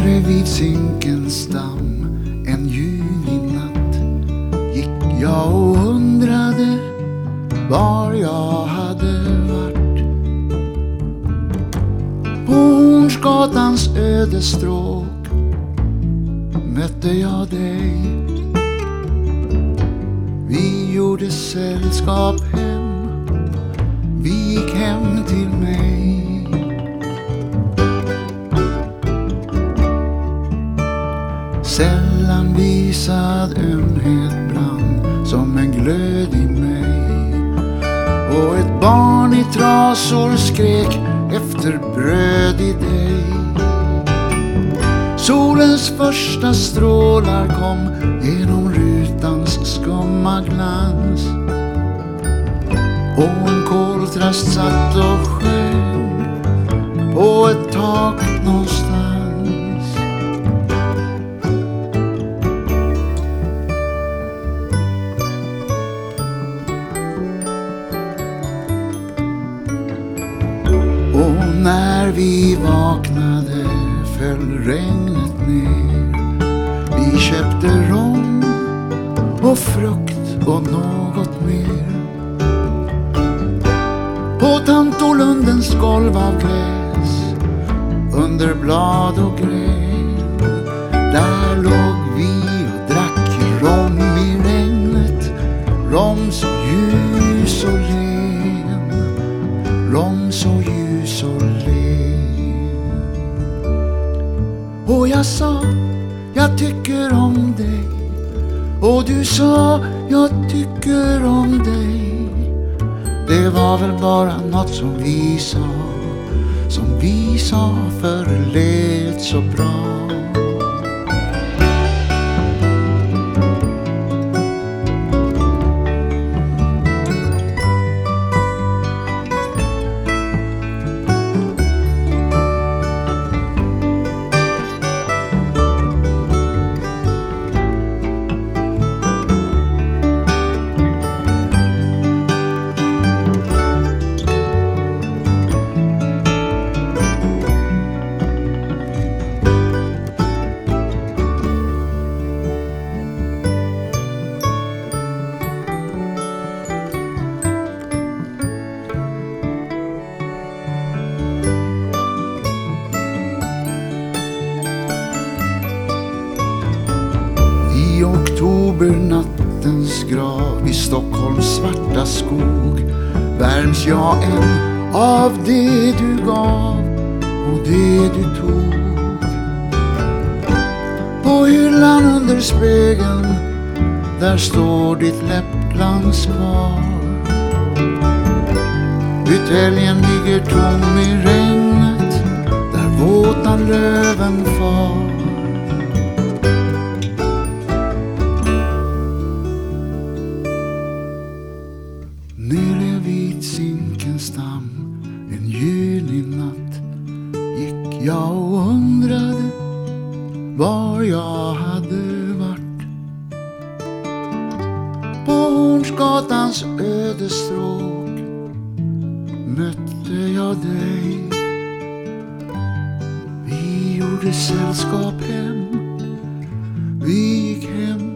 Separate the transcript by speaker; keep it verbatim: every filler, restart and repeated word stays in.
Speaker 1: Nere vid Zinkensdamm en julig natt gick jag och undrade var jag hade varit. På Hornsgatans ödestråk mötte jag dig. Vi gjorde sällskap hem, vi gick hem till mig. Sällan visad ömhet brann som en glöd i mig. Och ett barn i trasor skrek efter bröd i dig. Solens första strålar kom genom rutans skumma glans. Och en koltrast satt och sken på ett tak någonstans. Och när vi vaknade föll regnet ner. Vi köpte rom och frukt och något mer. På Tantolundens golv av gräs, under blad och gren, där låg vi och drack rom i regnet. Rom så ljus och len, rom så ljus och len. Och jag sa, jag tycker om dig. Och du sa, jag tycker om dig. Det var väl bara något som vi sa, som vi sa för det lät så bra. I oktobernattens grav i Stockholms svarta skog värms jag än av det du gav och det du tog. På hyllan under spegeln, där står ditt läppglans kvar. Buteljen ligger tom i regnet, där våta löven far. Nere vid Zinkensdamm en juli natt gick jag och undrade var jag hade varit. På Hornsgatans ödestråk mötte jag dig. Vi gjorde sällskap hem, vi gick hem